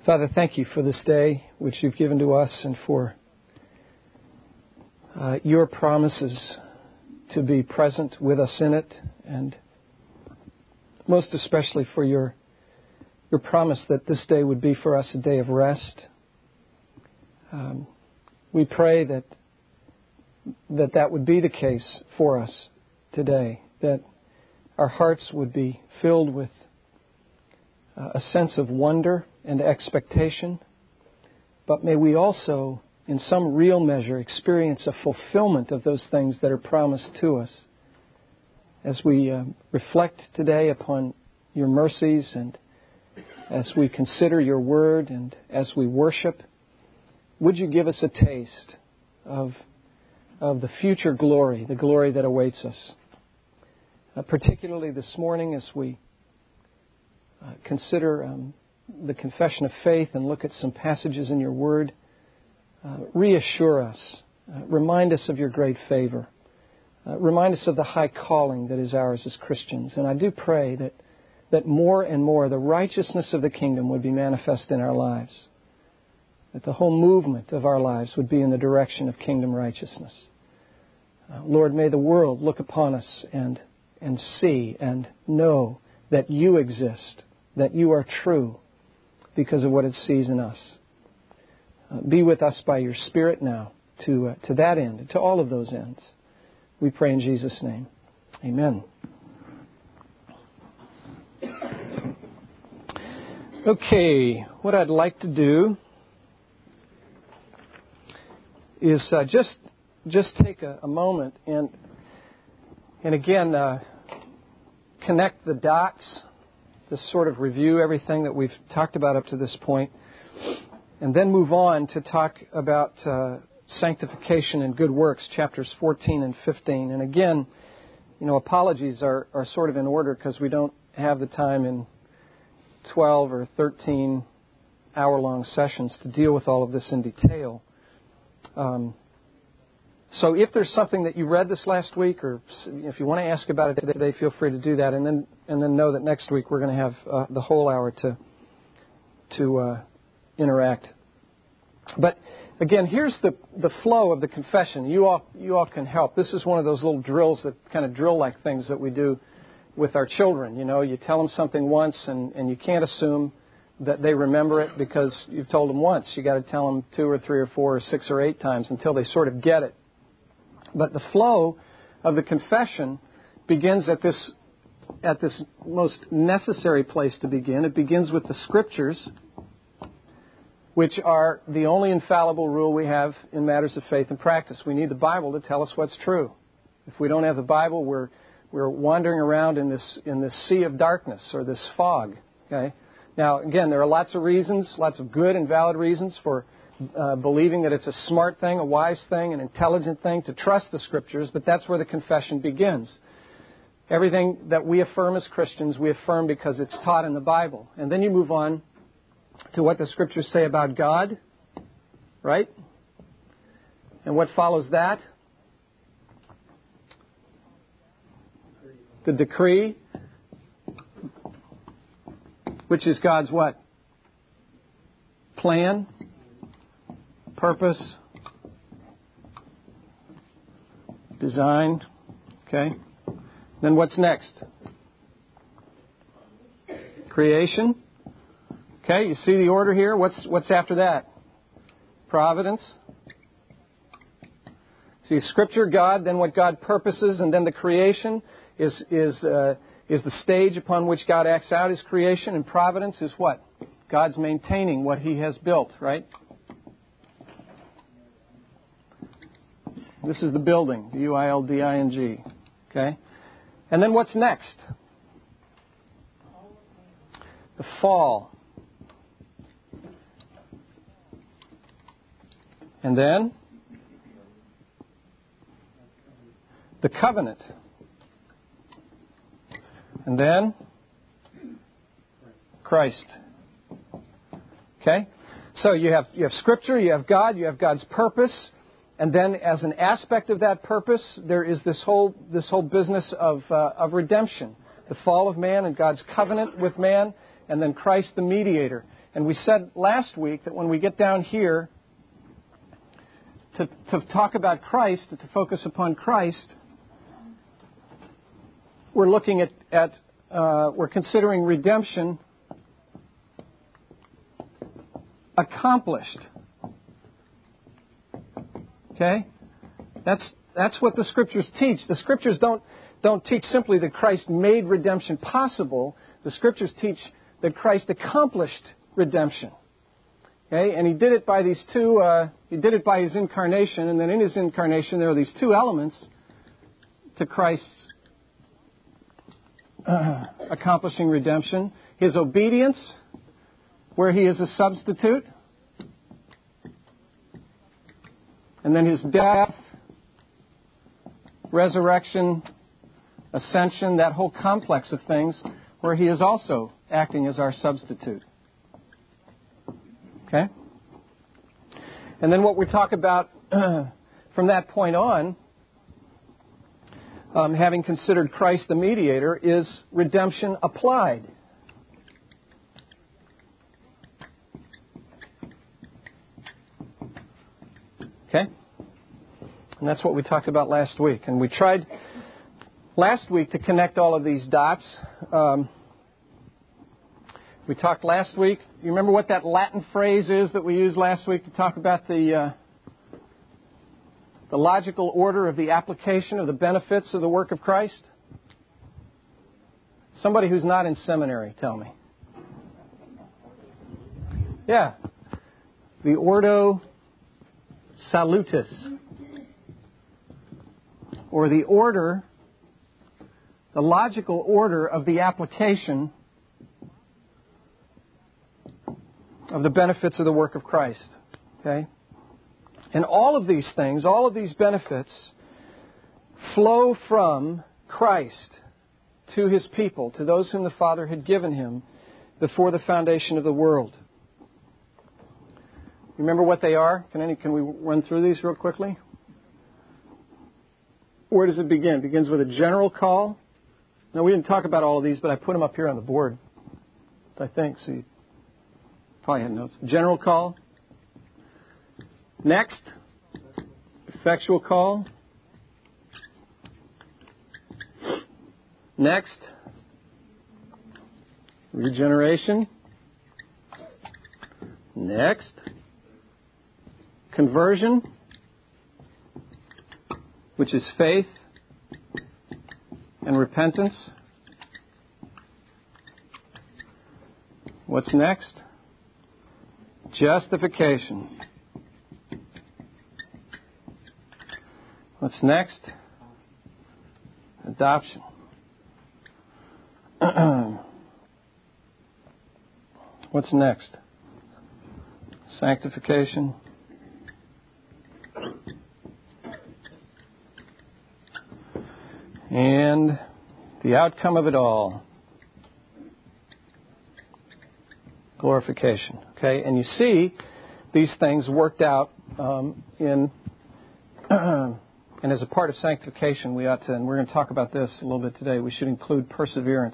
Father, thank you for this day which you've given to us and for your promises to be present with us in it, and most especially for your promise that this day would be for us a day of rest. We pray that would be the case for us today, that our hearts would be filled with a sense of wonder and expectation, but may we also, in some real measure, experience a fulfillment of those things that are promised to us. As we reflect today upon your mercies and as we consider your word and as we worship, would you give us a taste of the future glory, the glory that awaits us? Particularly this morning as we consider the confession of faith and look at some passages in your word, reassure us, remind us of your great favor, remind us of the high calling that is ours as Christians. And I do pray that more and more the righteousness of the kingdom would be manifest in our lives, that the whole movement of our lives would be in the direction of kingdom righteousness. Lord, may the world look upon us and see and know that you exist, that you are true because of what it sees in us. Be with us by your Spirit now to that end, to all of those ends. We pray in Jesus' name. Amen. Okay, what I'd like to do is just take a moment and again connect the dots, just sort of review everything that we've talked about up to this point, and then move on to talk about sanctification and good works, chapters 14 and 15. And again, apologies are sort of in order because we don't have the time in 12 or 13 hour-long sessions to deal with all of this in detail. So if there's something that you read this last week, or if you want to ask about it today, feel free to do that, and then know that next week we're going to have the whole hour to interact. But again, here's the flow of the confession. You all can help. This is one of those little drills, that kind of drill-like things that we do with our children. You tell them something once, and you can't assume that they remember it because you've told them once. You got to tell them 2 or 3 or 4 or 6 or 8 times until they sort of get it. But the flow of the confession begins at this most necessary place to begin. It begins with the Scriptures, which are the only infallible rule we have in matters of faith and practice. We need the Bible to tell us what's true. If we don't have the Bible, we're wandering around in this sea of darkness or this fog. Okay. Now, again, there are lots of reasons, lots of good and valid reasons for believing that it's a smart thing, a wise thing, an intelligent thing to trust the Scriptures, but that's where the confession begins. Everything that we affirm as Christians, we affirm because it's taught in the Bible. And then you move on to what the Scriptures say about God, right? And what follows that? The decree, which is God's what? Plan, purpose, design. Okay. Then what's next? Creation. Okay, you see the order here? What's after that? Providence. See, Scripture, God, then what God purposes, and then the creation is the stage upon which God acts out His creation, and providence is what? God's maintaining what He has built, right? This is the building, the U-I-L-D-I-N-G. Okay? And then what's next? The fall. And then the covenant. And then Christ. Okay? So you have Scripture, you have God, you have God's purpose. And then, as an aspect of that purpose, there is this whole business of redemption, the fall of man and God's covenant with man, and then Christ the mediator. And we said last week that when we get down here to talk about Christ, to focus upon Christ, we're looking we're considering redemption accomplished. Okay? That's what the Scriptures teach. The Scriptures don't teach simply that Christ made redemption possible. The Scriptures teach that Christ accomplished redemption. Okay? And He did it by these two, He did it by His incarnation, and then in His incarnation there are these two elements to Christ's accomplishing redemption. His obedience, where He is a substitute, and then His death, resurrection, ascension, that whole complex of things where He is also acting as our substitute. Okay? And then what we talk about from that point on, having considered Christ the mediator, is redemption applied. Okay? And that's what we talked about last week. And we tried last week to connect all of these dots. We talked last week. You remember what that Latin phrase is that we used last week to talk about the logical order of the application of the benefits of the work of Christ? Somebody who's not in seminary, tell me. Yeah. The Ordo Salutis. Or the order, the logical order of the application of the benefits of the work of Christ. Okay? And all of these things, all of these benefits flow from Christ to His people, to those whom the Father had given Him before the foundation of the world. Remember what they are? Can we run through these real quickly? Where does it begin? It begins with a general call. Now, we didn't talk about all of these, but I put them up here on the board, I think, so you probably had notes. General call. Next, effectual call. Next, regeneration. Next, conversion, which is faith and repentance. What's next? Justification. What's next? Adoption. What's next? Sanctification. And the outcome of it all, glorification. Okay, and you see these things worked out and as a part of sanctification, we ought to, and we're going to talk about this a little bit today, we should include perseverance.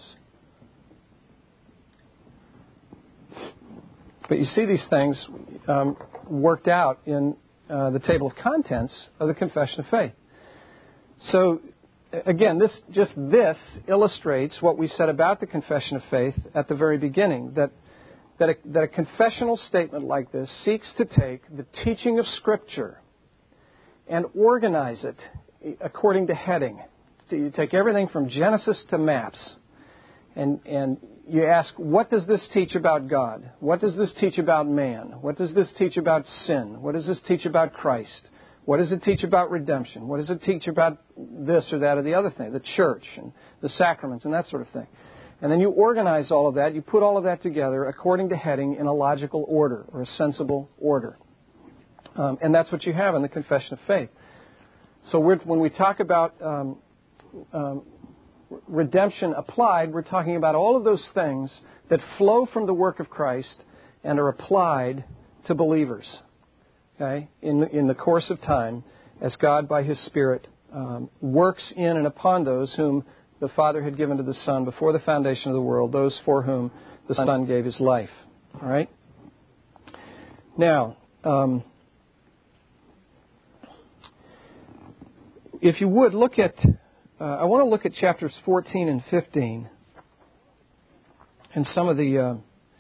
But you see these things worked out in the table of contents of the Confession of Faith. So, again, this illustrates what we said about the Confession of Faith at the very beginning, that a confessional statement like this seeks to take the teaching of Scripture and organize it according to heading. So you take everything from Genesis to maps, and you ask, what does this teach about God? What does this teach about man? What does this teach about sin? What does this teach about Christ? What does it teach about redemption? What does it teach about this or that or the other thing, the church and the sacraments and that sort of thing? And then you organize all of that, you put all of that together according to heading in a logical order or a sensible order. And that's what you have in the Confession of Faith. So when we talk about redemption applied, we're talking about all of those things that flow from the work of Christ and are applied to believers, okay, in the course of time as God by His Spirit works in and upon those whom the Father had given to the Son before the foundation of the world, those for whom the Son gave His life. All right? Now, if you would, look at, I want to look at chapters 14 and 15 and some of the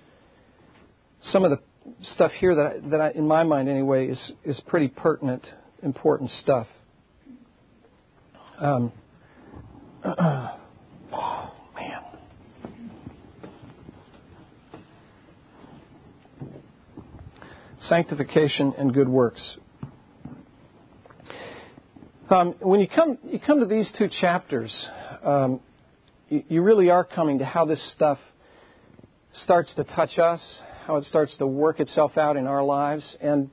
stuff here that I, in my mind anyway, is pretty pertinent, important stuff. Oh, man. Sanctification and good works. When you come to these two chapters, you really are coming to how this stuff starts to touch us, how it starts to work itself out in our lives, and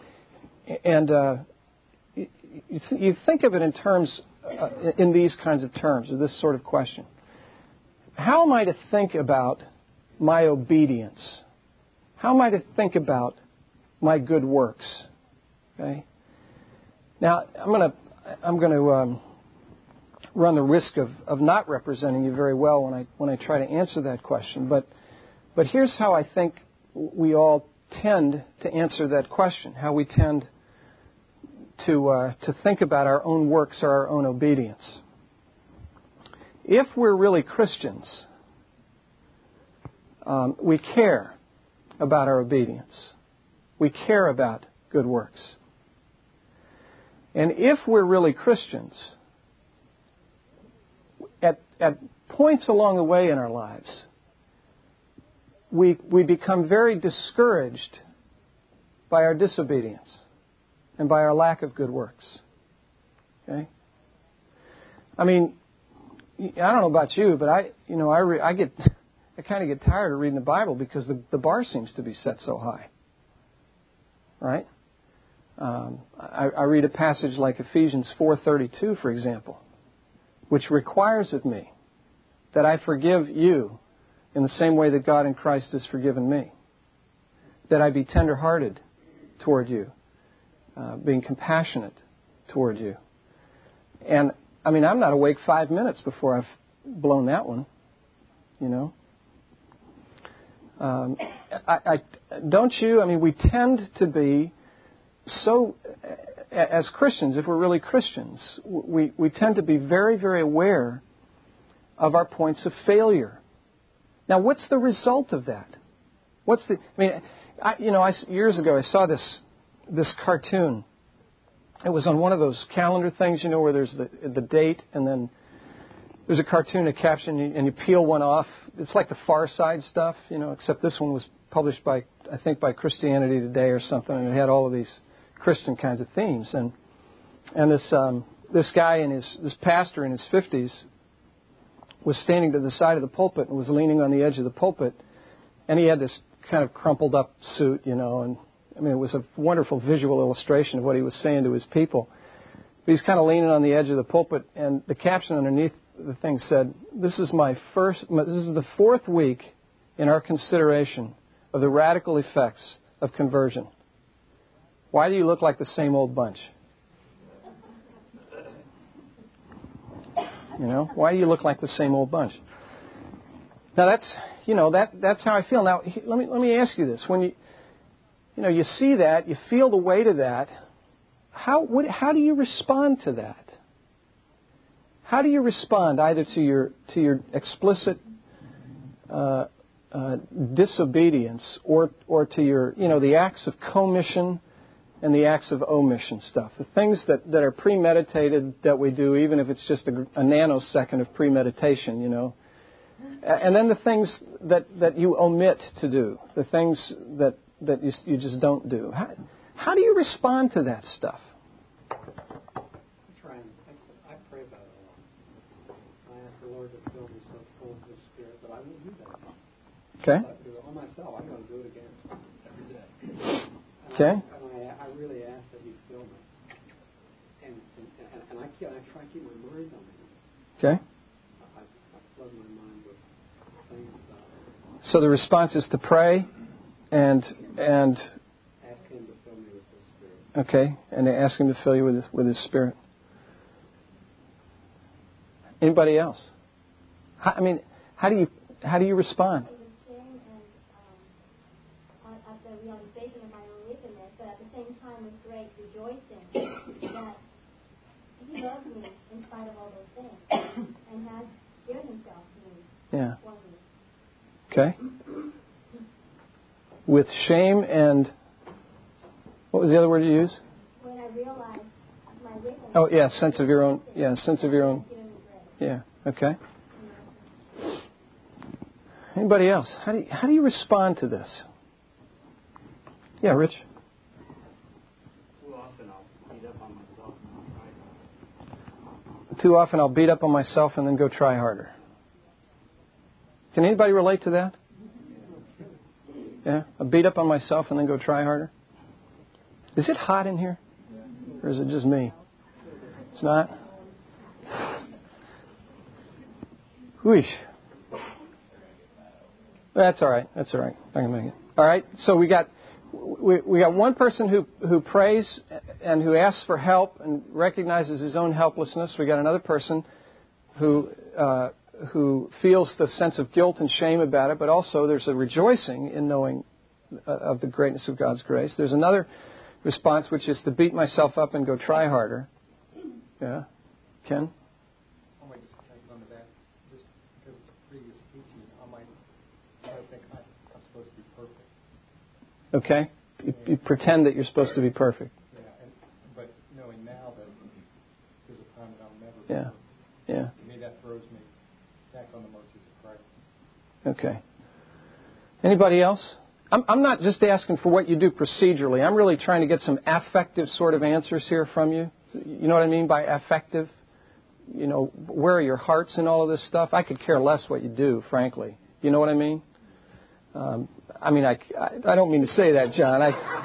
you think of it in terms, in these kinds of terms, or this sort of question. How am I to think about my obedience? How am I to think about my good works? Okay. Now, I'm going to run the risk of not representing you very well when I try to answer that question. But here's how I think we all tend to answer that question. How we tend to think about our own works or our own obedience. If we're really Christians, we care about our obedience. We care about good works. And if we're really Christians, at points along the way in our lives, we become very discouraged by our disobedience and by our lack of good works. Okay? I mean, I don't know about you, but I kind of get tired of reading the Bible because the bar seems to be set so high. Right? I read a passage like Ephesians 4:32, for example, which requires of me that I forgive you in the same way that God in Christ has forgiven me. That I be tender-hearted toward you, being compassionate toward you. And, I mean, I'm not awake 5 minutes before I've blown that one, you know. Don't you? I mean, we tend to be so, as Christians, if we're really Christians, we tend to be very, very aware of our points of failure. Now, what's the result of that? Years ago I saw this cartoon. It was on one of those calendar things, you know, where there's the date and then there's a cartoon, a caption, and you peel one off. It's like the Far Side stuff, you know, except this one was published by Christianity Today or something, and it had all of these Christian kinds of themes. And this guy this pastor in his 50s was standing to the side of the pulpit and was leaning on the edge of the pulpit, and he had this kind of crumpled up suit, you know, and I mean, it was a wonderful visual illustration of what he was saying to his people. But he's kind of leaning on the edge of the pulpit, and the caption underneath the thing said, this is the fourth week in our consideration of the radical effects of conversion. Why do you look like the same old bunch? You know, why do you look like the same old bunch? Now that's how I feel. Now let me ask you this: when you see that, you feel the weight of that, how do you respond to that? How do you respond either to your explicit disobedience or to your the acts of commission and the acts of omission stuff, the things that are premeditated that we do, even if it's just a nanosecond of premeditation, you know, and then the things that you omit to do, the things that you just don't do. How do you respond to that stuff? I pray about it a lot. I ask the Lord to fill me so full of His Spirit, but I won't do that. Okay. But on myself, I'm going to do it again every day. Okay. I really ask that He fill me, and I try to keep my mind on Him. Okay. I flood my mind with things. So the response is to pray and ask Him to fill me with His Spirit. Okay, and ask Him to fill you with His Spirit. Anybody else? How do you respond? I at the realization of my own wickedness, but at the same time with great rejoicing that He loves me in spite of all those things and has given Himself to me. Yeah. For me. Okay. With shame and what was the other word you used? When I realized my wickedness. Oh yeah, sense of your own. Yeah, sense of your own. Yeah. Okay. Anybody else? How do you respond to this? Yeah, Rich. Too often I'll beat up on myself and try harder. Too often I'll beat up on myself and then go try harder. Can anybody relate to that? Yeah, I beat up on myself and then go try harder. Is it hot in here, or is it just me? It's not. Whoosh. That's all right. That's all right. I can make it. All right. So we got one person who prays and who asks for help and recognizes his own helplessness. We got another person who feels the sense of guilt and shame about it, but also there's a rejoicing in knowing of the greatness of God's grace. There's another response, which is to beat myself up and go try harder. Yeah. Ken? I might just take it on the back, just because of the previous teaching, I might think I'm supposed to be perfect. Okay. You pretend that you're supposed to be perfect. Yeah, but knowing now that there's a time that I'll never be Yeah. perfect. Yeah. To me, that throws me back on the mercies of Christ. Okay. Anybody else? I'm not just asking for what you do procedurally. I'm really trying to get some affective sort of answers here from you. You know what I mean by affective? You know, where are your hearts in all of this stuff? I could care less what you do, frankly. You know what I mean? I don't mean to say that, John.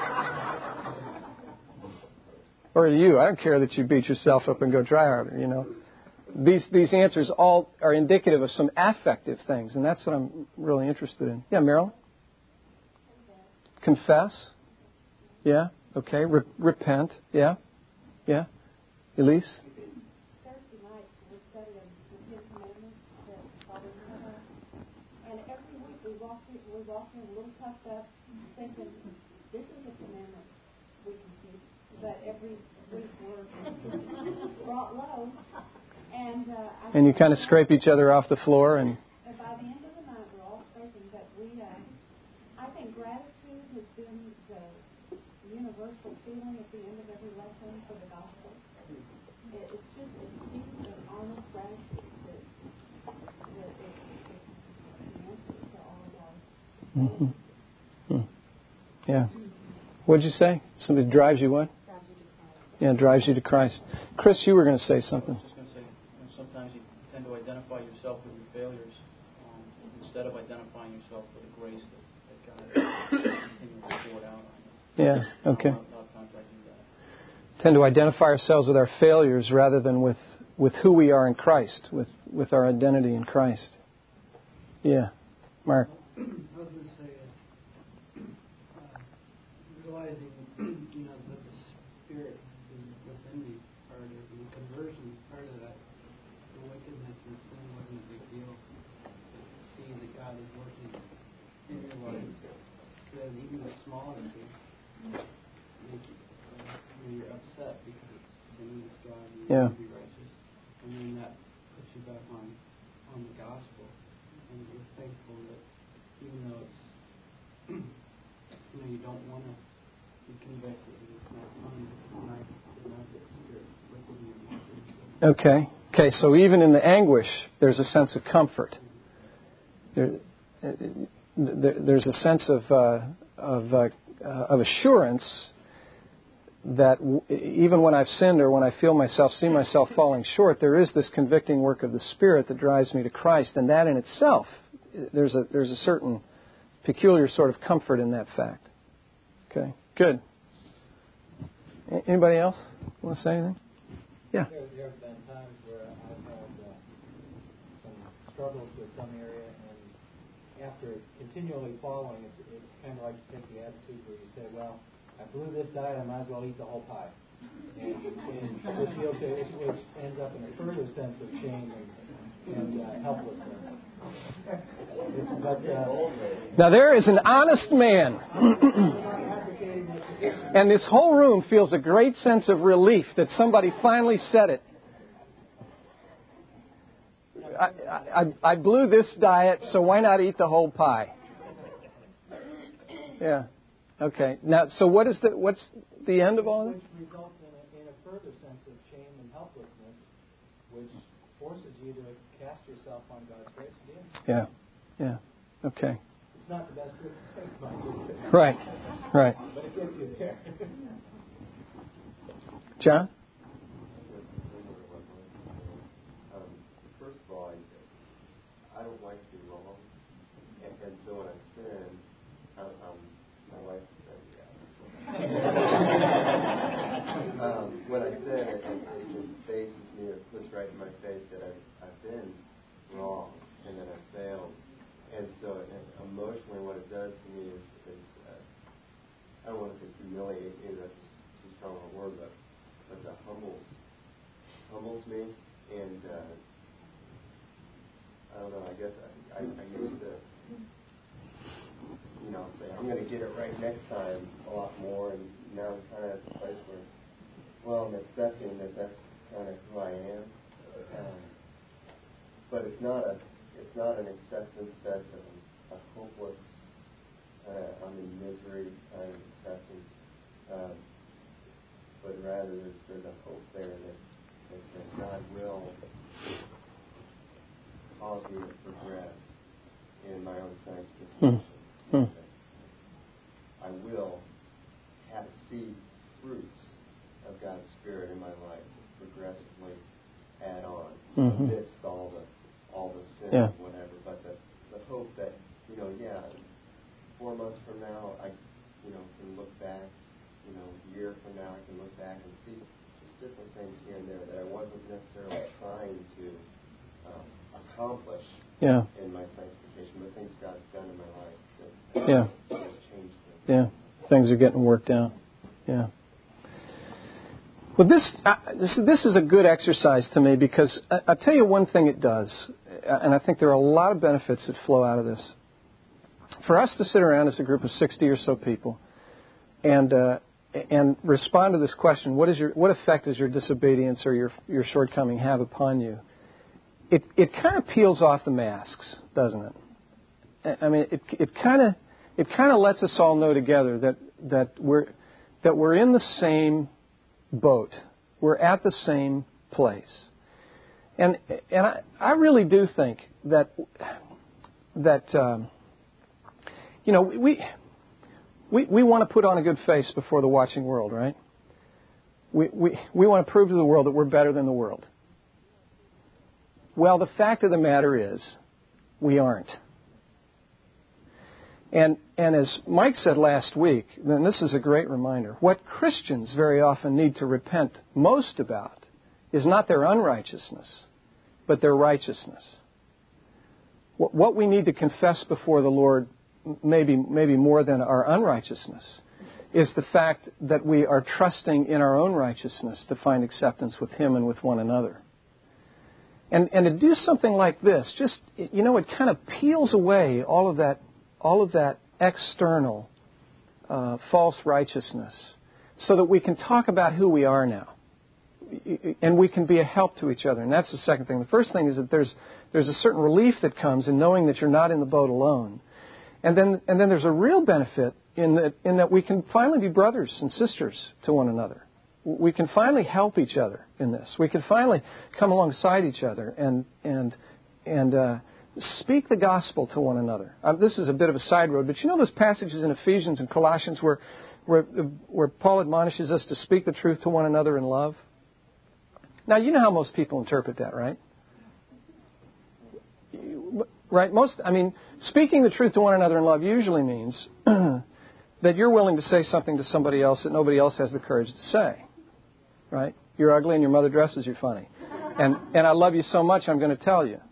Or you. I don't care that you beat yourself up and go try harder, you know. These answers all are indicative of some affective things, and that's what I'm really interested in. Yeah, Marilyn? Confess. Yeah. Okay. Repent. Yeah. Yeah. Elise? Thursday night we're studying the Ten Commandments that Father had us. And every week we walk in a little puffed up, thinking, this is a commandment we can keep. But every week we're brought low. And you kind of scrape each other off the floor. And by the end of the night we're all scraping. But I think gratitude has been the universal feeling at the end of every lesson for the gospel. It's just a deep and honest gratitude that is the answer to all of our. Yeah. What'd you say? Somebody drives you what? Yeah, drives you to Christ. Chris, you were going to say something. I was just going to say, sometimes you tend to identify yourself with your failures instead of identifying yourself with the grace that God continually poured out on you. Yeah, okay. A lot of times I do that. Tend to identify ourselves with our failures rather than with who we are in Christ, with our identity in Christ. Yeah. Mark. I was going to say, realizing, that the Spirit is within me, part of the conversion, part of that, the wickedness and sin wasn't a big deal. Seeing that God is working in your life, that even the smallest things make you, you're upset because it's sin against God and you want to be righteous, and then that puts you back on the gospel, and you're thankful that even though it's you don't want to be convicted, it's not fun, it's nice to know that Spirit within you. Okay, so even in the anguish, there's a sense of comfort. There's a sense of assurance that even when I've sinned or when I see myself falling short, there is this convicting work of the Spirit that drives me to Christ, and that in itself, there's a certain peculiar sort of comfort in that fact. Okay, good. Anybody else want to say anything? Yeah. There have been times where I've had some struggles with some area, and after continually following, it's kind of like you take the attitude where you say, well, I blew this diet, I might as well eat the whole pie. And which ends up in a further sense of shame and helplessness. But, Now there is an honest man. And this whole room feels a great sense of relief that somebody finally said it. I blew this diet, so why not eat the whole pie? Yeah. Okay. Now, so what's the end of all this? Which results in a further sense of shame and helplessness, which forces you to cast yourself on God's grace again. Yeah. Yeah. Okay. It's not the best way to think, mind you. Right. Right. But it gets you there. John? First of all, I don't like to be wrong, and so when I sin, my wife when I sin, it just faces me or puts right in my face that I've been wrong and that I've failed. And so emotionally what it does to me is I don't want to say humiliate, maybe that's too strong a word, but that humbles me. And I don't know, I guess I used to, say I'm going to get it right next time a lot more, and now I'm kind of at the place where, I'm accepting that that's kind of who I am. But it's not an acceptance that's a hopeless, I'm in misery kind of acceptance. But rather there's a hope there that God will cause me to progress in my own sanctification. I will see fruits of God's Spirit in my life progressively add on amidst all the sin and whatever. But the hope that 4 months from now I can look back, a year from now I can look back and see just different things here and there that I wasn't necessarily trying to accomplish in my sanctification, but things God's done in my life that has changed things. Yeah, things are getting worked out. Yeah. Well, this is a good exercise to me because I'll tell you one thing it does, and I think there are a lot of benefits that flow out of this. For us to sit around as a group of 60 or so people and respond to this question, what effect does your disobedience or your shortcoming have upon you? It kind of peels off the masks, doesn't it? I mean, it kind of lets us all know together that we're in the same boat. We're at the same place. And I really do think that we want to put on a good face before the watching world, right? We want to prove to the world that we're better than the world. Well, the fact of the matter is, we aren't. And as Mike said last week, and this is a great reminder, what Christians very often need to repent most about is not their unrighteousness, but their righteousness. What we need to confess before the Lord, maybe more than our unrighteousness, is the fact that we are trusting in our own righteousness to find acceptance with Him and with one another. And to do something like this, just, it kind of peels away all of that external false righteousness so that we can talk about who we are now. And we can be a help to each other. And that's the second thing. The first thing is that there's a certain relief that comes in knowing that you're not in the boat alone. And then there's a real benefit in that we can finally be brothers and sisters to one another. We can finally help each other in this. We can finally come alongside each other and speak the gospel to one another. This is a bit of a side road, but those passages in Ephesians and Colossians where Paul admonishes us to speak the truth to one another in love? Now, you know how most people interpret that, right? Right? Speaking the truth to one another in love usually means that you're willing to say something to somebody else that nobody else has the courage to say. Right? You're ugly and your mother dresses you funny. And I love you so much, I'm going to tell you.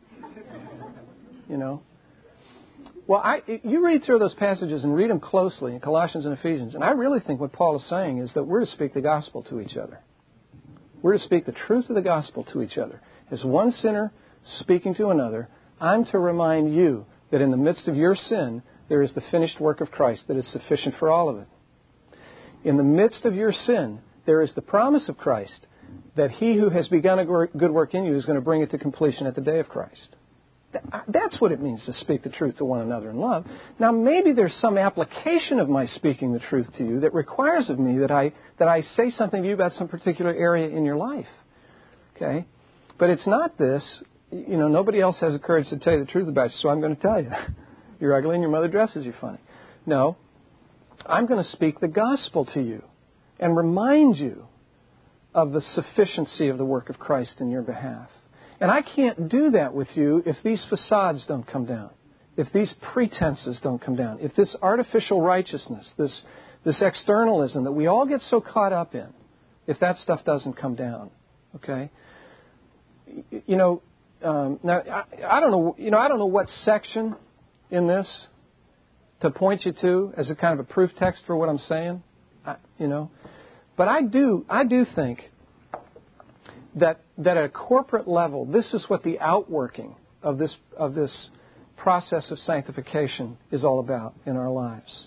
Well, you read through those passages and read them closely in Colossians and Ephesians, and I really think what Paul is saying is that we're to speak the gospel to each other. We're to speak the truth of the gospel to each other. As one sinner speaking to another, I'm to remind you that in the midst of your sin, there is the finished work of Christ that is sufficient for all of it. In the midst of your sin, there is the promise of Christ that He who has begun a good work in you is going to bring it to completion at the day of Christ. That's what it means to speak the truth to one another in love. Now, maybe there's some application of my speaking the truth to you that requires of me that I say something to you about some particular area in your life. Okay? But it's not this, nobody else has the courage to tell you the truth about you, so I'm going to tell you. You're ugly and your mother dresses you funny. No, I'm going to speak the gospel to you and remind you of the sufficiency of the work of Christ in your behalf. And I can't do that with you if these facades don't come down, if these pretenses don't come down, if this artificial righteousness, this externalism that we all get so caught up in, if that stuff doesn't come down. Okay? Now I don't know what section in this to point you to as a kind of a proof text for what I'm saying, but I do think that at a corporate level, this is what the outworking of this process of sanctification is all about in our lives.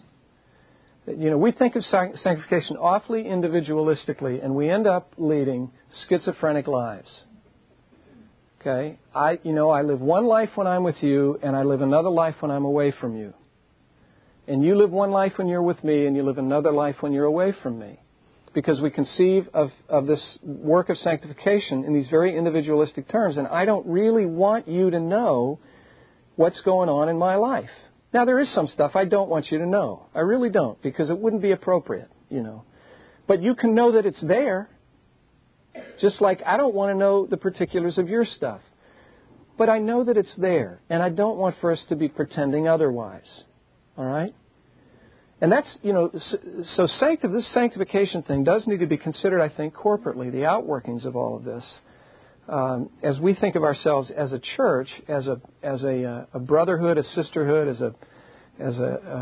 We think of sanctification awfully individualistically, and we end up leading schizophrenic lives. Okay, I live one life when I'm with you, and I live another life when I'm away from you. And you live one life when you're with me, and you live another life when you're away from me. Because we conceive of this work of sanctification in these very individualistic terms, and I don't really want you to know what's going on in my life. Now, there is some stuff I don't want you to know. I really don't, because it wouldn't be appropriate, But you can know that it's there. Just like I don't want to know the particulars of your stuff. But I know that it's there, and I don't want for us to be pretending otherwise. All right? And that's, so this sanctification thing does need to be considered, I think, corporately, the outworkings of all of this. As we think of ourselves as a church, as a brotherhood, a sisterhood, as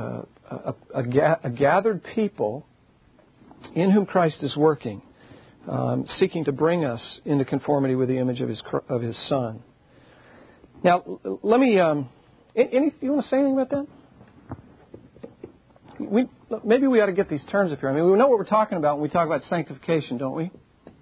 a gathered people in whom Christ is working, seeking to bring us into conformity with the image of His Son. Now, let me. You want to say anything about that? Maybe we ought to get these terms up here. I mean, we know what we're talking about when we talk about sanctification, don't we?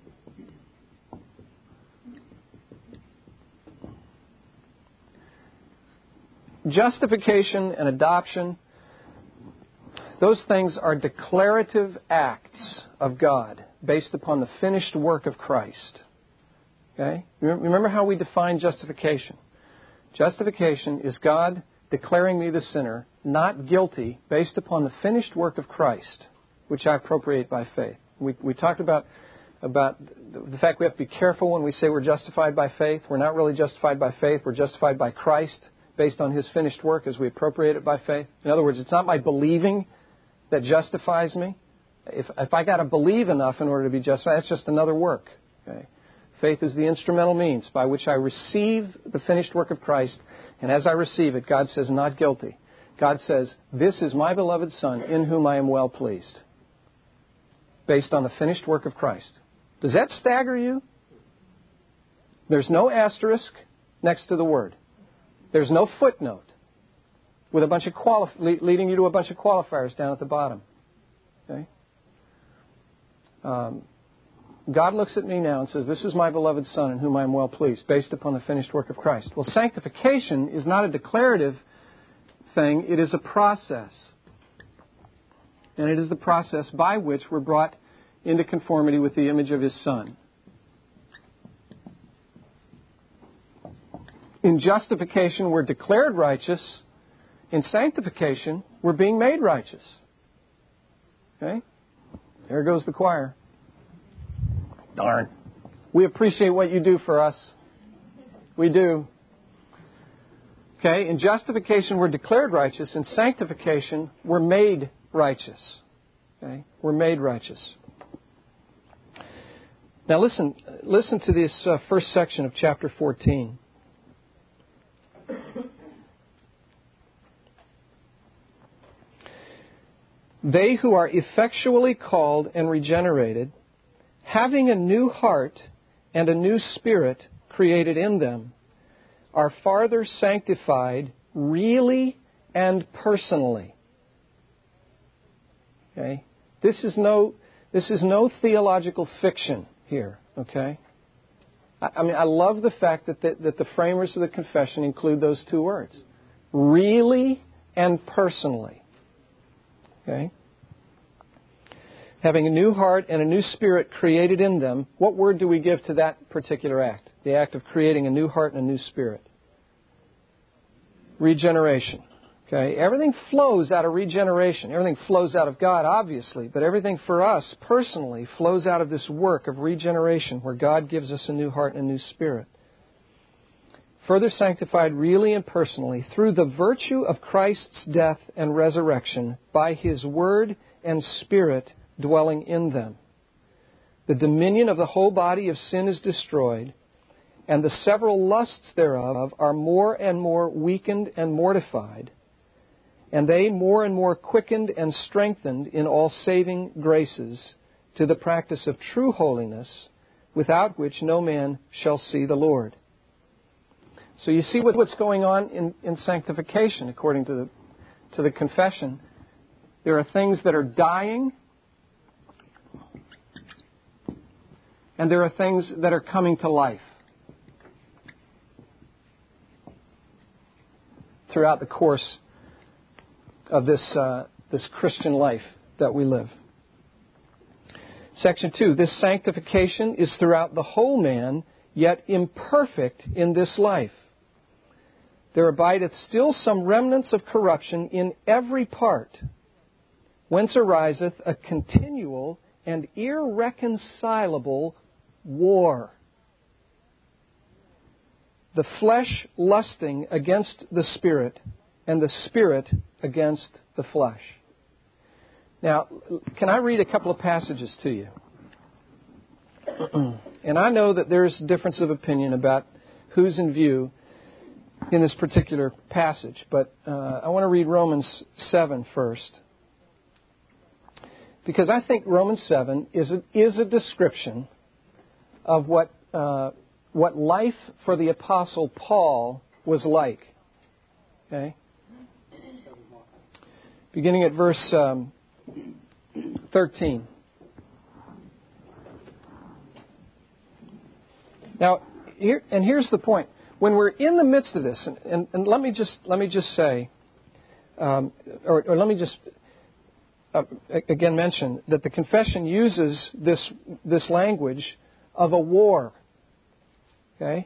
Justification and adoption, those things are declarative acts of God based upon the finished work of Christ. Okay? Remember how we define justification. Justification is God declaring me the sinner not guilty based upon the finished work of Christ, which I appropriate by faith. We talked about the fact we have to be careful when we say we're justified by faith. We're not really justified by faith. We're justified by Christ based on His finished work as we appropriate it by faith. In other words, it's not my believing that justifies me. If I got to believe enough in order to be justified, that's just another work. Okay? Faith is the instrumental means by which I receive the finished work of Christ, and as I receive it, God says, not guilty. God says, this is my beloved Son, in whom I am well pleased, based on the finished work of Christ. Does that stagger you? There's no asterisk next to the word. There's no footnote with a bunch of leading you to a bunch of qualifiers down at the bottom. Okay? God looks at me now and says, this is my beloved Son in whom I am well pleased, based upon the finished work of Christ. Well, sanctification is not a declarative thing. It is a process. And it is the process by which we're brought into conformity with the image of His Son. In justification, we're declared righteous. In sanctification, we're being made righteous. Okay? There goes the choir. Darn. We appreciate what you do for us. We do. Okay? In justification, we're declared righteous. In sanctification, we're made righteous. Okay? We're made righteous. Now listen to this first section of chapter 14. They who are effectually called and regenerated, having a new heart and a new spirit created in them, are farther sanctified really and personally. Okay? This is no theological fiction here. Okay? I love the fact that the framers of the confession include those two words. Really and personally. Okay? Having a new heart and a new spirit created in them, what word do we give to that particular act? The act of creating a new heart and a new spirit. Regeneration. Okay? Everything flows out of regeneration. Everything flows out of God, obviously, but everything for us personally flows out of this work of regeneration where God gives us a new heart and a new spirit. Further sanctified really and personally through the virtue of Christ's death and resurrection by His Word and Spirit dwelling in them. The dominion of the whole body of sin is destroyed, and the several lusts thereof are more and more weakened and mortified, and they more and more quickened and strengthened in all saving graces to the practice of true holiness, without which no man shall see the Lord. So you see what's going on in sanctification, according to the confession. There are things that are dying, and there are things that are coming to life throughout the course of this Christian life that we live. Section 2, this sanctification is throughout the whole man, yet imperfect in this life. There abideth still some remnants of corruption in every part, whence ariseth a continual and irreconcilable war. The flesh lusting against the Spirit, and the Spirit against the flesh. Now, can I read a couple of passages to you? And I know that there's a difference of opinion about who's in view in this particular passage, but I want to read Romans 7 first. Because I think Romans 7 is a description of what life for the Apostle Paul was like. Okay? Beginning at verse 13. Now, here's the point. When we're in the midst of this, and let me just say, or let me just again mention that the confession uses this language of a war. Okay?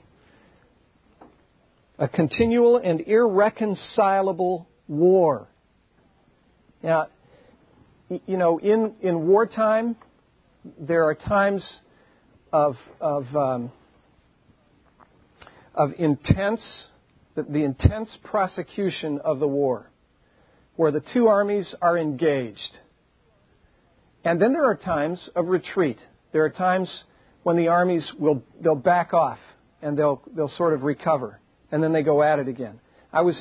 A continual and irreconcilable war. Now, you know, in wartime, there are times of intense, the intense prosecution of the war, where the two armies are engaged. And then there are times of retreat. There are times when the armies they'll back off and they'll sort of recover, and then they go at it again. I was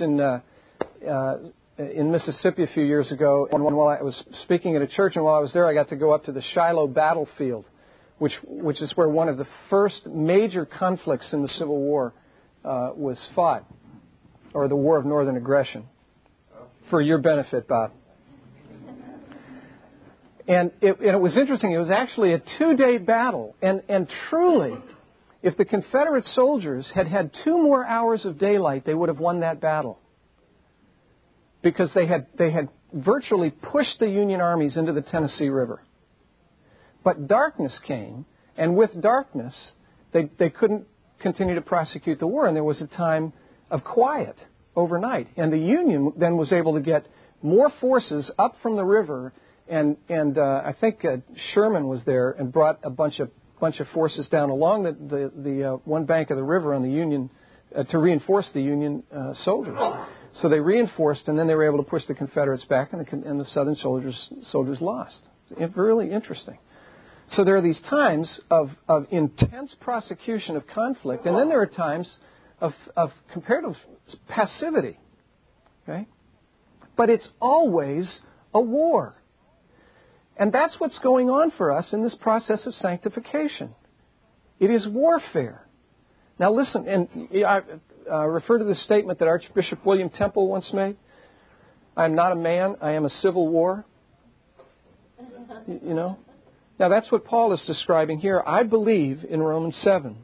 in Mississippi a few years ago, and while I was speaking at a church, and while I was there, I got to go up to the Shiloh battlefield, which is where one of the first major conflicts in the Civil War was fought, or the War of Northern Aggression. For your benefit, Bob. And it was interesting. It was actually a 2-day battle, and truly, if the Confederate soldiers had had 2 more hours of daylight, they would have won that battle. Because they had virtually pushed the Union armies into the Tennessee River. But darkness came, and with darkness, they couldn't continue to prosecute the war, and there was a time of quiet overnight. And the Union then was able to get more forces up from the river, and I think Sherman was there and brought a bunch of forces down along the one bank of the river on the Union to reinforce the Union soldiers. So they reinforced, and then they were able to push the Confederates back, and the Southern soldiers lost. It's really interesting. So there are these times of intense prosecution of conflict, and then there are times of comparative passivity. Okay? But it's always a war. And that's what's going on for us in this process of sanctification. It is warfare. Now listen, and I refer to the statement that Archbishop William Temple once made. I am not a man, I am a civil war. You know? Now that's what Paul is describing here. I believe in Romans 7.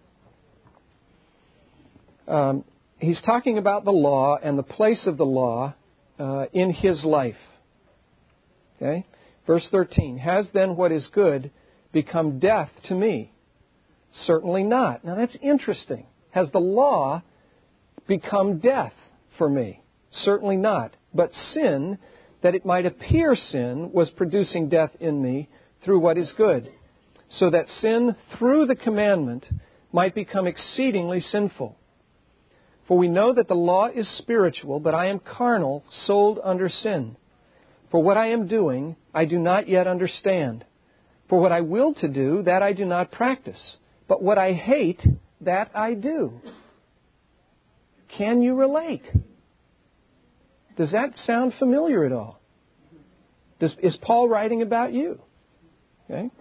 He's talking about the law and the place of the law in his life. Okay? Verse 13. Has then what is good become death to me? Certainly not. Now that's interesting. Has the law become death for me? Certainly not. But sin, that it might appear sin, was producing death in me through what is good, so that sin through the commandment might become exceedingly sinful. For we know that the law is spiritual, but I am carnal, sold under sin. For what I am doing, I do not yet understand. For what I will to do, that I do not practice. But what I hate, that I do. Can you relate? Does that sound familiar at all? Is Paul writing about you? Okay.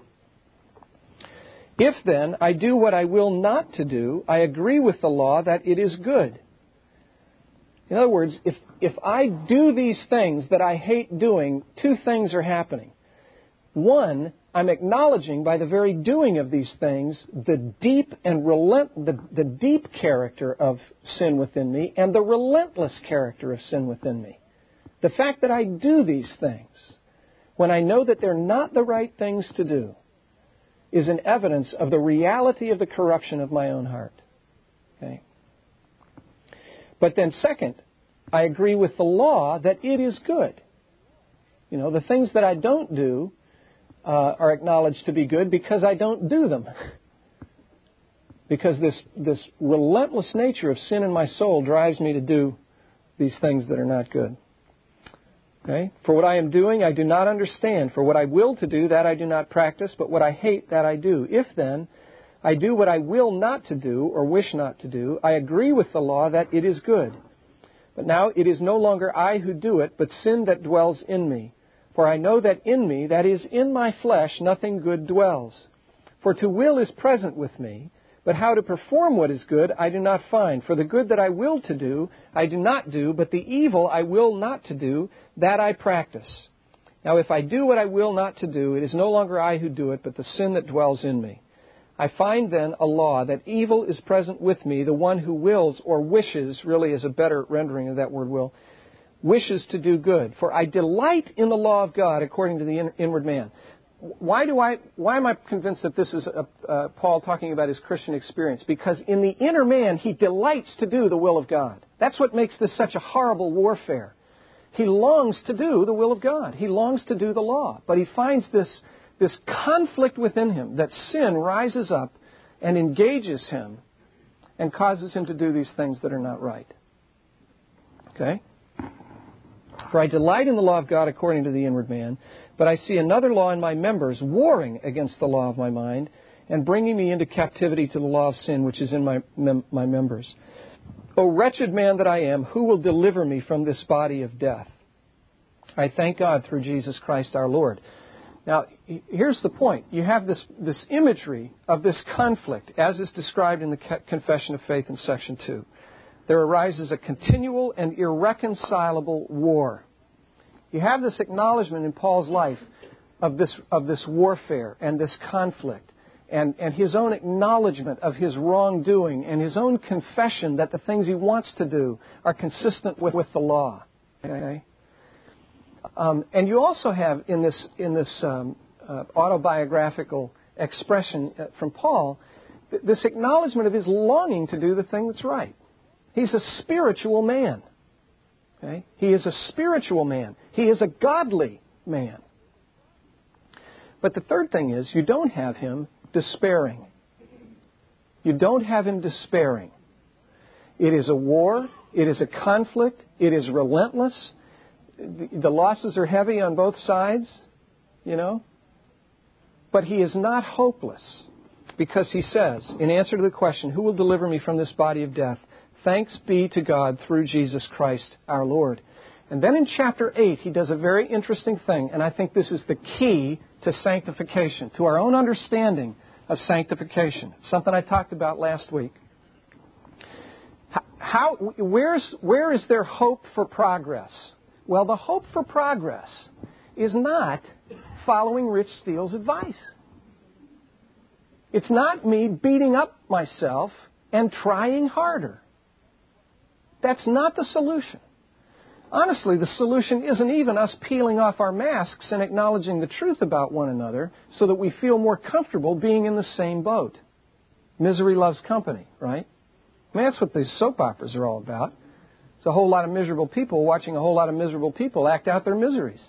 If then I do what I will not to do, I agree with the law that it is good. In other words, if I do these things that I hate doing, two things are happening. One, I'm acknowledging by the very doing of these things the deep and the deep character of sin within me and the relentless character of sin within me. The fact that I do these things when I know that they're not the right things to do is an evidence of the reality of the corruption of my own heart. Okay? But then second, I agree with the law that it is good. You know, the things that I don't do are acknowledged to be good because I don't do them. Because this relentless nature of sin in my soul drives me to do these things that are not good. Okay? For what I am doing, I do not understand. For what I will to do, that I do not practice. But what I hate, that I do. If then I do what I will not to do or wish not to do, I agree with the law that it is good. But now it is no longer I who do it, but sin that dwells in me. For I know that in me, that is, in my flesh, nothing good dwells. For to will is present with me, but how to perform what is good I do not find. For the good that I will to do, I do not do, but the evil I will not to do, that I practice. Now if I do what I will not to do, it is no longer I who do it, but the sin that dwells in me. I find then a law that evil is present with me, the one who wills or wishes, really is a better rendering of that word will, wishes to do good. For I delight in the law of God according to the inward man. Why am I convinced that this is Paul talking about his Christian experience? Because in the inner man, he delights to do the will of God. That's what makes this such a horrible warfare. He longs to do the will of God. He longs to do the law. But he finds this conflict within him that sin rises up and engages him and causes him to do these things that are not right. Okay? For I delight in the law of God according to the inward man, but I see another law in my members, warring against the law of my mind, and bringing me into captivity to the law of sin which is in my members. O wretched man that I am, who will deliver me from this body of death? I thank God through Jesus Christ our Lord. Now, here's the point. You have this imagery of this conflict, as is described in the Confession of Faith in Section 2. There arises a continual and irreconcilable war. You have this acknowledgement in Paul's life of this warfare and this conflict, and his own acknowledgement of his wrongdoing and his own confession that the things he wants to do are consistent with the law. Okay? And you also have in this autobiographical expression from Paul this acknowledgement of his longing to do the thing that's right. He's a spiritual man. Okay? He is a spiritual man. He is a godly man. But the third thing is, you don't have him despairing. You don't have him despairing. It is a war. It is a conflict. It is relentless. The losses are heavy on both sides, you know. But he is not hopeless, because he says, in answer to the question, who will deliver me from this body of death? Thanks be to God through Jesus Christ our Lord. And then in chapter 8, he does a very interesting thing, and I think this is the key to sanctification, to our own understanding of sanctification. It's something I talked about last week. where is there hope for progress? Well, the hope for progress is not following Rich Steele's advice. It's not me beating up myself and trying harder. That's not the solution. Honestly, the solution isn't even us peeling off our masks and acknowledging the truth about one another so that we feel more comfortable being in the same boat. Misery loves company, right? I mean, that's what these soap operas are all about. It's a whole lot of miserable people watching a whole lot of miserable people act out their miseries.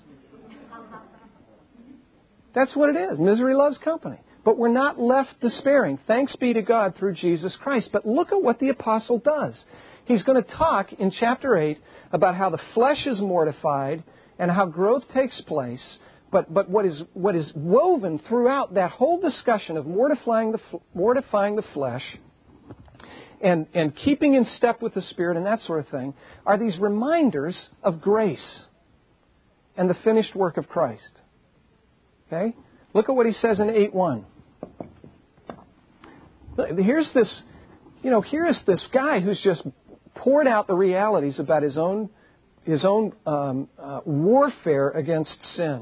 That's what it is. Misery loves company. But we're not left despairing. Thanks be to God through Jesus Christ. But look at what the apostle does. He's going to talk in chapter 8 about how the flesh is mortified and how growth takes place. But what is woven throughout that whole discussion of mortifying the flesh and keeping in step with the Spirit and that sort of thing are these reminders of grace and the finished work of Christ. Okay? Look at what he says in 8:1. Here's this guy who's just poured out the realities about his own warfare against sin.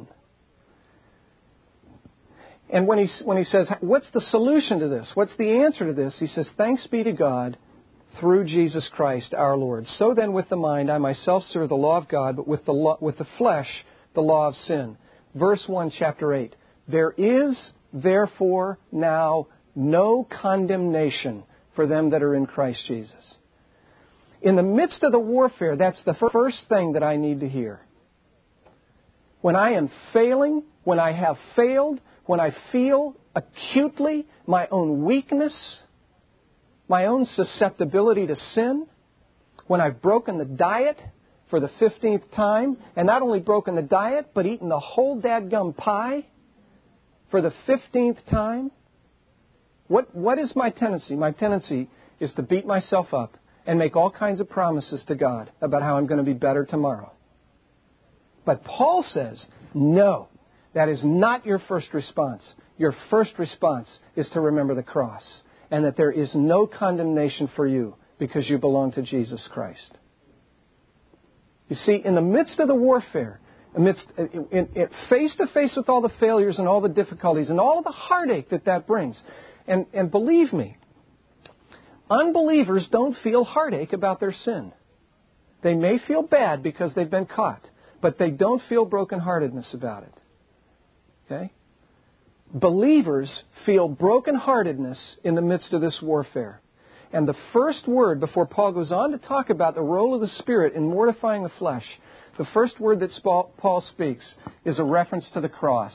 And when he says, what's the solution to this? What's the answer to this? He says, thanks be to God through Jesus Christ our Lord. So then with the mind I myself serve the law of God, but with the flesh the law of sin. Verse 1, chapter 8. There is therefore now no condemnation for them that are in Christ Jesus. In the midst of the warfare, that's the first thing that I need to hear. When I am failing, when I have failed, when I feel acutely my own weakness, my own susceptibility to sin, when I've broken the diet for the 15th time, and not only broken the diet, but eaten the whole dadgum pie for the 15th time, what is my tendency? My tendency is to beat myself up and make all kinds of promises to God about how I'm going to be better tomorrow. But Paul says, no, that is not your first response. Your first response is to remember the cross and that there is no condemnation for you because you belong to Jesus Christ. You see, in the midst of the warfare, face to face with all the failures and all the difficulties and all of the heartache that brings, and believe me, unbelievers don't feel heartache about their sin. They may feel bad because they've been caught, but they don't feel brokenheartedness about it. Okay? Believers feel brokenheartedness in the midst of this warfare. And the first word, before Paul goes on to talk about the role of the Spirit in mortifying the flesh, the first word that Paul speaks is a reference to the cross.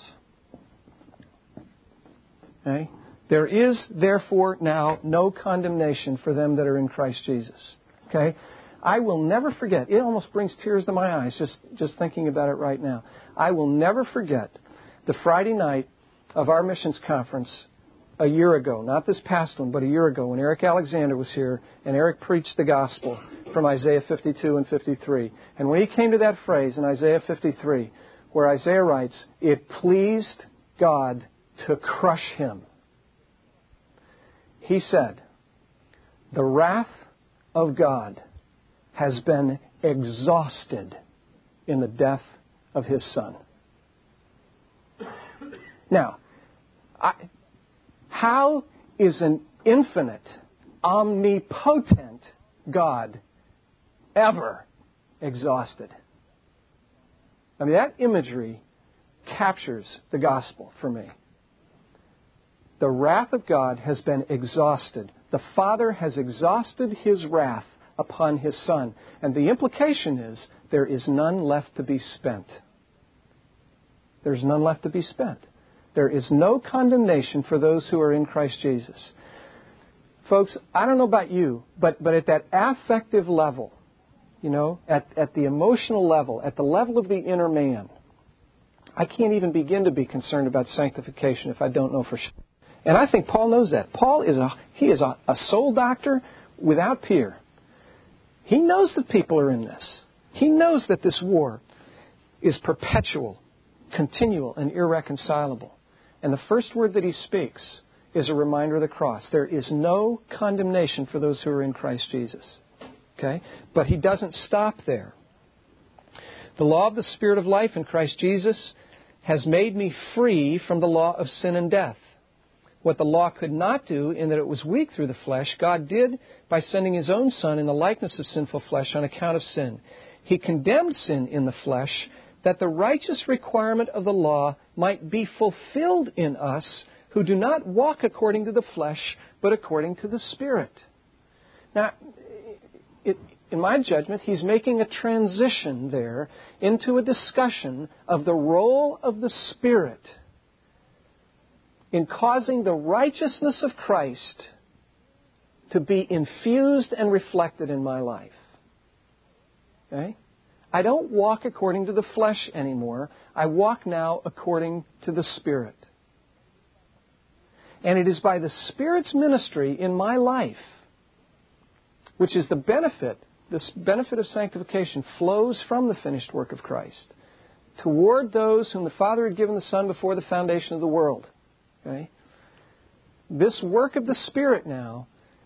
Okay? There is, therefore, now no condemnation for them that are in Christ Jesus. Okay? I will never forget. It almost brings tears to my eyes just thinking about it right now. I will never forget the Friday night of our missions conference a year ago, not this past one, but a year ago, when Eric Alexander was here, and Eric preached the gospel from Isaiah 52 and 53. And when he came to that phrase in Isaiah 53, where Isaiah writes, it pleased God to crush him, he said, the wrath of God has been exhausted in the death of His Son. Now, how is an infinite, omnipotent God ever exhausted? I mean, that imagery captures the gospel for me. The wrath of God has been exhausted. The Father has exhausted His wrath upon His Son. And the implication is there is none left to be spent. There's none left to be spent. There is no condemnation for those who are in Christ Jesus. Folks, I don't know about you, but at that affective level, at the emotional level, at the level of the inner man, I can't even begin to be concerned about sanctification if I don't know for sure. And I think Paul knows that. Paul is a soul doctor without peer. He knows that people are in this. He knows that this war is perpetual, continual, and irreconcilable. And the first word that he speaks is a reminder of the cross. There is no condemnation for those who are in Christ Jesus. Okay? But he doesn't stop there. The law of the Spirit of life in Christ Jesus has made me free from the law of sin and death. What the law could not do, in that it was weak through the flesh, God did by sending His own Son in the likeness of sinful flesh on account of sin. He condemned sin in the flesh, that the righteous requirement of the law might be fulfilled in us who do not walk according to the flesh, but according to the Spirit. Now, in my judgment, he's making a transition there into a discussion of the role of the Spirit in causing the righteousness of Christ to be infused and reflected in my life. Okay? I don't walk according to the flesh anymore. I walk now according to the Spirit. And it is by the Spirit's ministry in my life, which is the benefit, this benefit of sanctification flows from the finished work of Christ toward those whom the Father had given the Son before the foundation of the world. Okay? This work of the Spirit now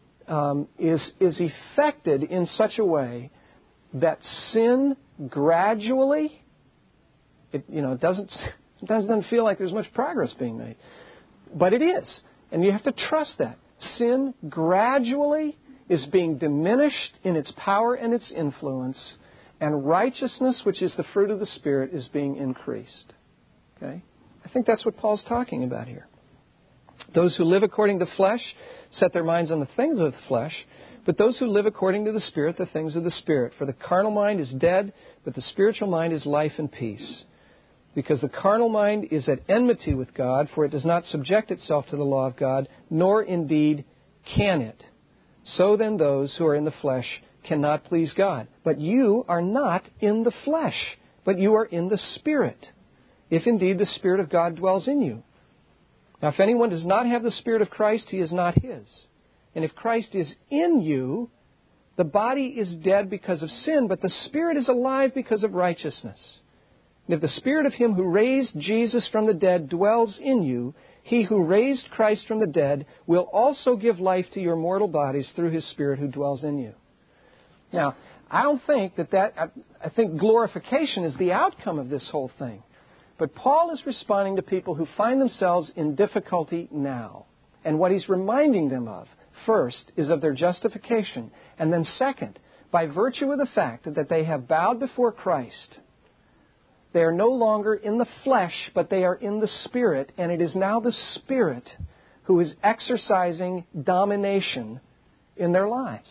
is effected in such a way that sin gradually, sometimes it doesn't feel like there's much progress being made. But it is. And you have to trust that. Sin gradually is being diminished in its power and its influence, and righteousness, which is the fruit of the Spirit, is being increased. Okay? I think that's what Paul's talking about here. Those who live according to the flesh set their minds on the things of the flesh, but those who live according to the Spirit, the things of the Spirit. For the carnal mind is dead, but the spiritual mind is life and peace. Because the carnal mind is at enmity with God, for it does not subject itself to the law of God, nor indeed can it. So then those who are in the flesh cannot please God. But you are not in the flesh, but you are in the Spirit, if indeed the Spirit of God dwells in you. Now, if anyone does not have the Spirit of Christ, he is not his. And if Christ is in you, the body is dead because of sin, but the Spirit is alive because of righteousness. And if the Spirit of Him who raised Jesus from the dead dwells in you, He who raised Christ from the dead will also give life to your mortal bodies through His Spirit who dwells in you. Now, I don't think I think glorification is the outcome of this whole thing. But Paul is responding to people who find themselves in difficulty now. And what he's reminding them of, first, is of their justification. And then second, by virtue of the fact that they have bowed before Christ, they are no longer in the flesh, but they are in the Spirit. And it is now the Spirit who is exercising domination in their lives.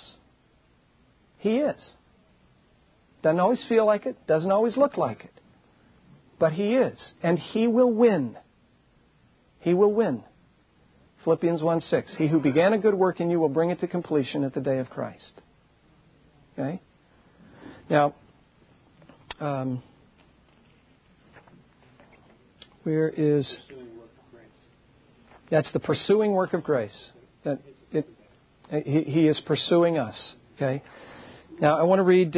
He is. Doesn't always feel like it. Doesn't always look like it. But He is. And He will win. He will win. Philippians 1:6. He who began a good work in you will bring it to completion at the day of Christ. Okay? Now, where is... That's the pursuing work of grace. He is pursuing us. Okay? Now, I want to read...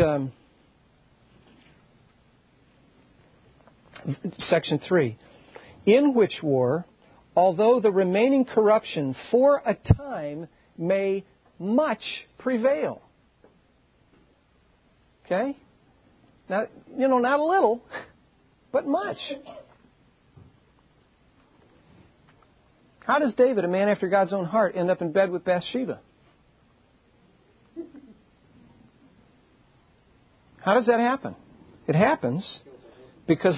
Section 3, in which war, although the remaining corruption for a time may much prevail. Okay? Now, not a little, but much. How does David, a man after God's own heart, end up in bed with Bathsheba? How does that happen? It happens because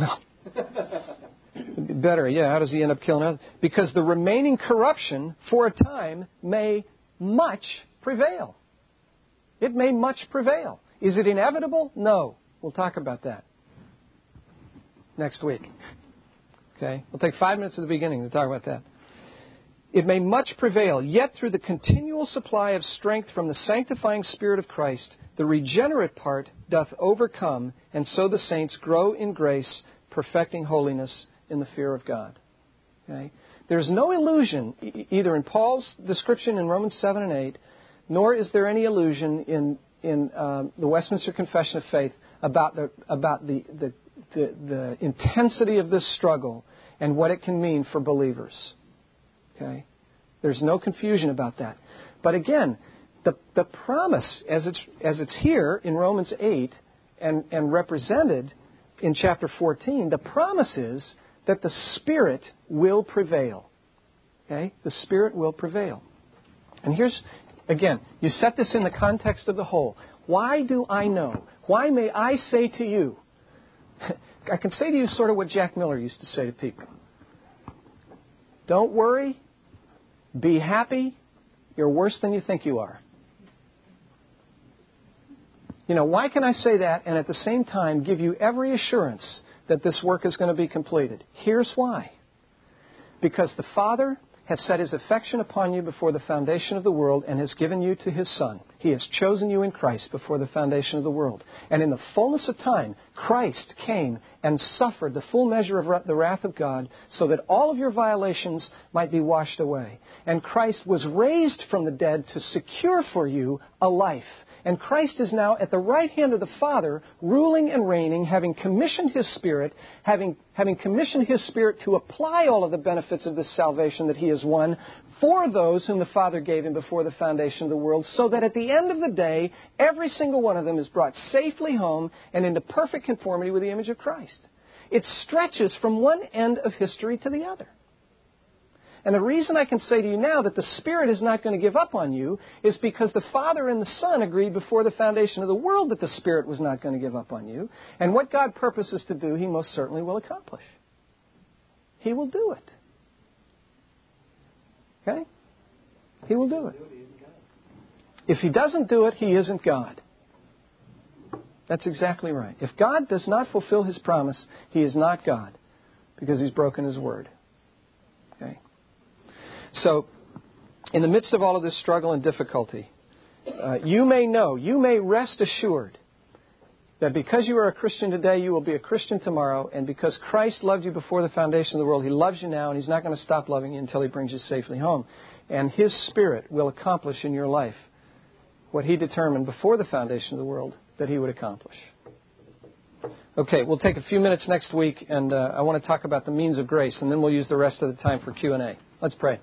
how does he end up killing others? Because the remaining corruption for a time may much prevail. It may much prevail. Is it inevitable? No. We'll talk about that next week. Okay? We'll take 5 minutes at the beginning to talk about that. It may much prevail, yet through the continual supply of strength from the sanctifying Spirit of Christ, the regenerate part doth overcome, and so the saints grow in grace, perfecting holiness in the fear of God. Okay? There's no illusion, either in Paul's description in Romans 7 and 8, nor is there any illusion in the Westminster Confession of Faith about the intensity of this struggle and what it can mean for believers. Okay? There's no confusion about that. But again, The promise, as it's here in Romans 8 and represented in chapter 14, the promise is that the Spirit will prevail. Okay? The Spirit will prevail. And here's, again, you set this in the context of the whole. Why do I know? Why may I say to you? I can say to you sort of what Jack Miller used to say to people. Don't worry. Be happy. You're worse than you think you are. You know, why can I say that and at the same time give you every assurance that this work is going to be completed? Here's why. Because the Father has set His affection upon you before the foundation of the world and has given you to His Son. He has chosen you in Christ before the foundation of the world. And in the fullness of time, Christ came and suffered the full measure of the wrath of God so that all of your violations might be washed away. And Christ was raised from the dead to secure for you a life. And Christ is now at the right hand of the Father, ruling and reigning, having commissioned His Spirit, having commissioned His Spirit to apply all of the benefits of this salvation that He has won for those whom the Father gave Him before the foundation of the world, so that at the end of the day, every single one of them is brought safely home and into perfect conformity with the image of Christ. It stretches from one end of history to the other. And the reason I can say to you now that the Spirit is not going to give up on you is because the Father and the Son agreed before the foundation of the world that the Spirit was not going to give up on you. And what God purposes to do, He most certainly will accomplish. He will do it. Okay? He will do it. If He doesn't do it, He isn't God. That's exactly right. If God does not fulfill His promise, He is not God because He's broken His word. Okay? So, in the midst of all of this struggle and difficulty, you may rest assured that because you are a Christian today, you will be a Christian tomorrow, and because Christ loved you before the foundation of the world, He loves you now, and He's not going to stop loving you until He brings you safely home. And His Spirit will accomplish in your life what He determined before the foundation of the world that He would accomplish. Okay, we'll take a few minutes next week, and I want to talk about the means of grace, and then we'll use the rest of the time for Q&A. Let's pray.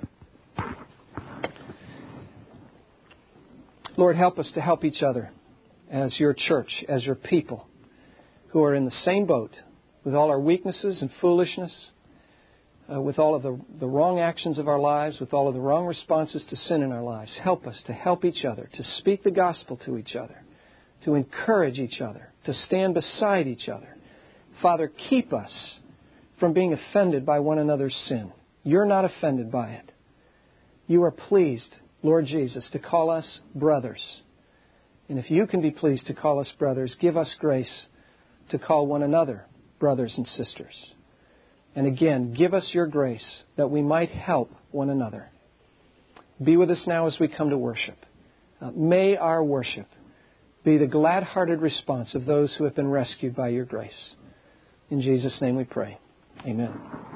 Lord, help us to help each other as Your church, as Your people who are in the same boat with all our weaknesses and foolishness, with all of the wrong actions of our lives, with all of the wrong responses to sin in our lives. Help us to help each other, to speak the gospel to each other, to encourage each other, to stand beside each other. Father, keep us from being offended by one another's sin. You're not offended by it. You are pleased, Lord Jesus, to call us brothers. And if You can be pleased to call us brothers, give us grace to call one another brothers and sisters. And again, give us Your grace that we might help one another. Be with us now as we come to worship. May our worship be the glad-hearted response of those who have been rescued by Your grace. In Jesus' name we pray. Amen.